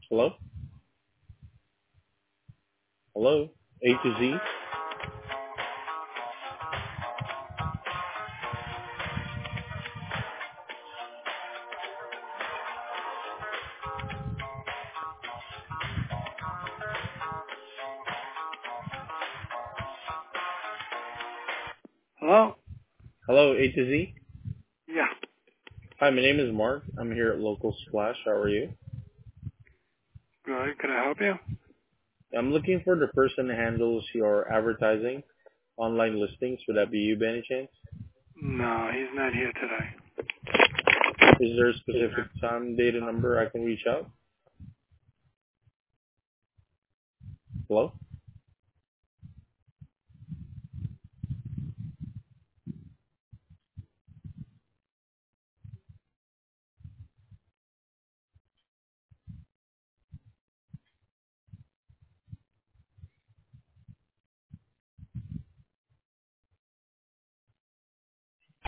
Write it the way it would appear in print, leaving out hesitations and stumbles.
Hello? Hello? A to Z? Hello? Hello, A to Z? Yeah. Hi, my name is Mark. I'm here at Local Splash. How are you? Good. Can I help you? I'm looking for the person that handles your advertising, online listings. Would that be you by any chance? No, he's not here today. Is there a specific time, date, and number I can reach out? Hello?